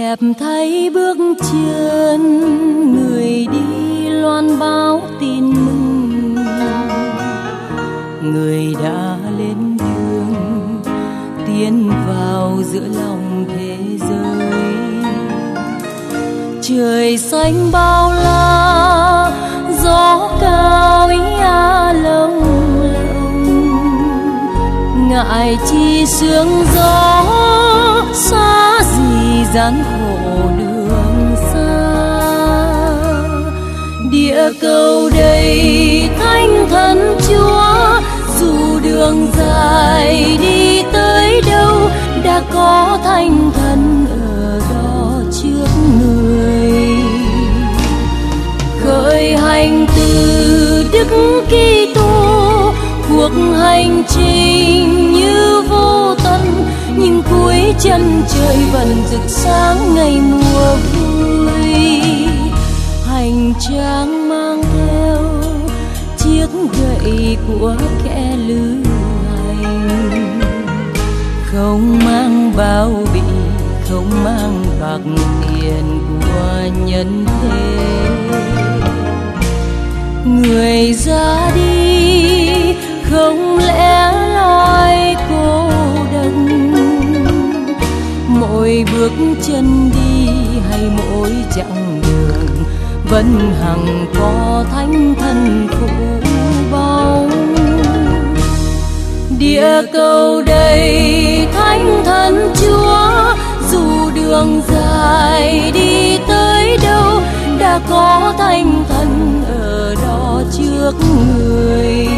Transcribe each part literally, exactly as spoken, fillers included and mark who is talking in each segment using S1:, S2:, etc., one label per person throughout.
S1: Đẹp thấy bước chân người đi loan báo tin mừng, người đã lên đường tiến vào giữa lòng thế giới. Trời xanh bao la, gió cao ý a lông lộng, ngại chi sương gió xa gì gian khổ đường xa. Địa cầu đầy thánh thần Chúa, dù đường dài đi tới đâu đã có thánh thần ở đó trước người. Khởi hành từ Đức Kitô, cuộc hành trình như vô tận, nhưng cuối chân trời vẫn rực sáng ngày mùa vui. Hành trang mang theo chiếc gậy của kẻ lữ hành, không mang bao bì, không mang bạc tiền của nhân thế. Người ra đi không lẽ loi cô đơn, mỗi bước chân đi hay mỗi chặng đường vẫn hằng có thánh thần phụ bóng. Địa cầu đầy thánh thần Chúa, dù đường dài đi tới đâu đã có thánh thần ở đó trước người.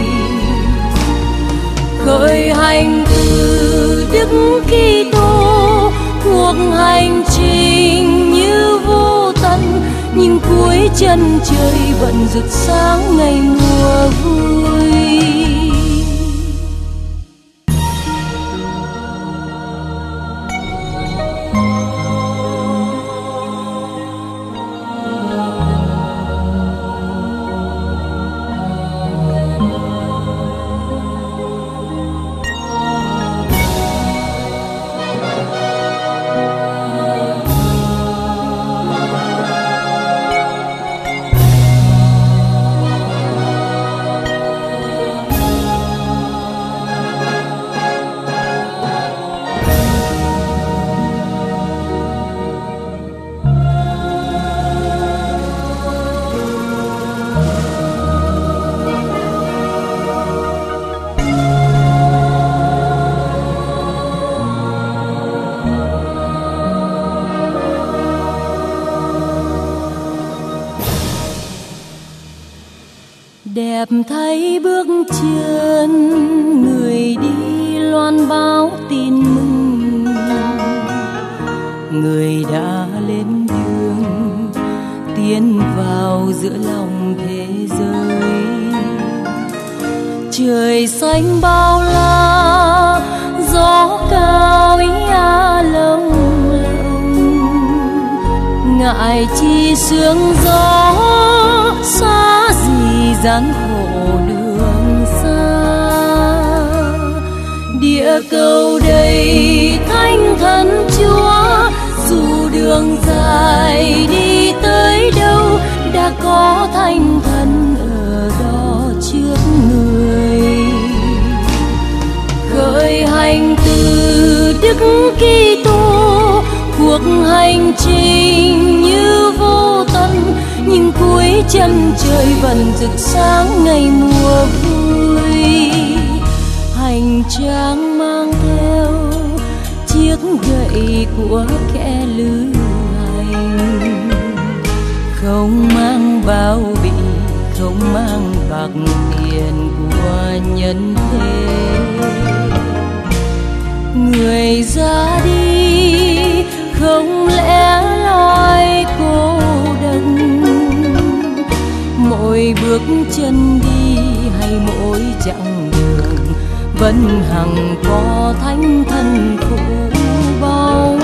S1: Khởi hành từ Đức Kitô, cuộc hành trình như vô tận, nhưng cuối chân trời vẫn rực sáng ngày mùa vui. Đẹp thấy bước chân người đi loan báo tin mừng, người đã lên đường tiến vào giữa lòng thế giới. Trời xanh bao la, gió cao ý a lông lộng, ngại chi sương gió xa gì gian khổ đường xa. Địa cầu đầy thánh thần Chúa, dù đường dài đi tới đâu đã có thánh thần ở đó trước người. Khởi hành từ Đức Kitô, cuộc hành trình như vô tận, nhưng cuối chân trời vẫn rực sáng ngày mùa vui. Hành trang mang theo chiếc gậy của kẻ lữ hành, không mang bao bì, không mang bạc tiền của nhân thế. Người ra đi không lẽ loi cô đơn, mỗi bước chân đi hay mỗi chặng đường vẫn hằng có thánh thần phụ bóng.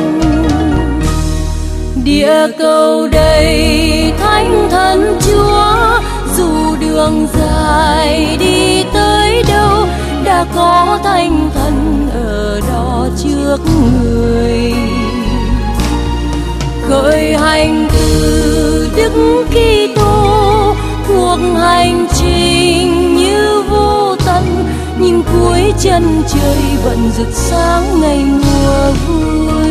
S1: Địa cầu đầy thánh thần Chúa, dù đường dài đi tới đâu đã có thánh thần ở đó trước người. khởi hành từ Đức Kitô, cuộc hành trình như vô tận, nhưng cuối chân trời vẫn rực sáng ngày mùa vui.